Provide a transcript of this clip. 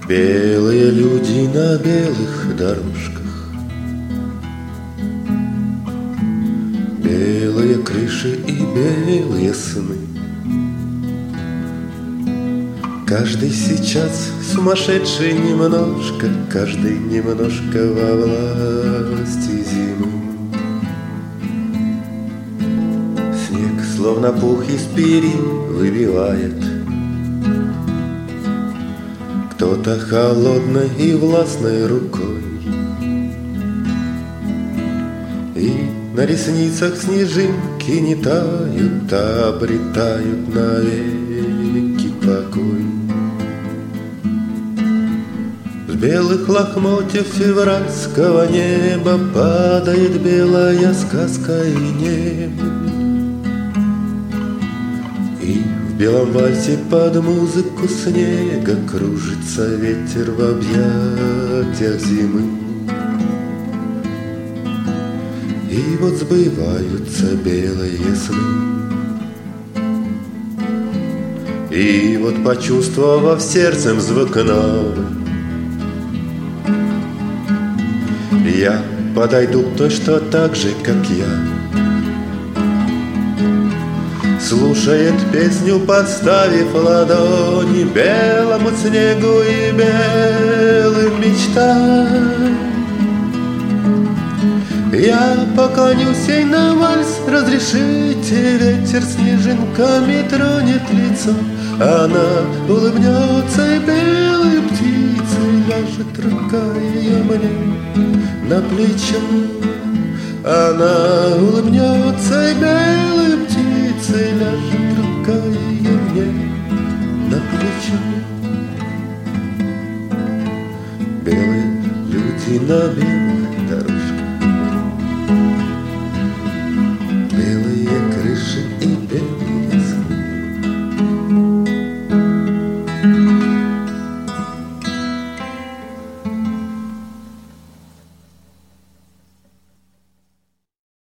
Белые люди на белых дорожках, белые крыши и белые сны. Каждый сейчас сумасшедший немножко, каждый немножко во власти зимы. Снег словно пух из перин выбивает, кто-то холодной и властной рукой, и на ресницах снежинки не тают, а обретают навеки покой. С белых лохмотьев февральского неба падает белая сказка и небо, и в белом вальсе под музыку снега кружится ветер в объятиях зимы. И вот сбываются белые сны. И вот, почувствовав сердцем звук новый, я подойду к той, что так же, как я, слушает песню, подставив ладони белому снегу и белым мечтам. Я поклонюсь ей на вальс, разрешите, ветер снежинками тронет лицо. Она улыбнется, и белой птицей ляжет рука ее мне на плечо. Она улыбнется, и белой птицей ляжет рука ее мне на плечо. Белые люди на белом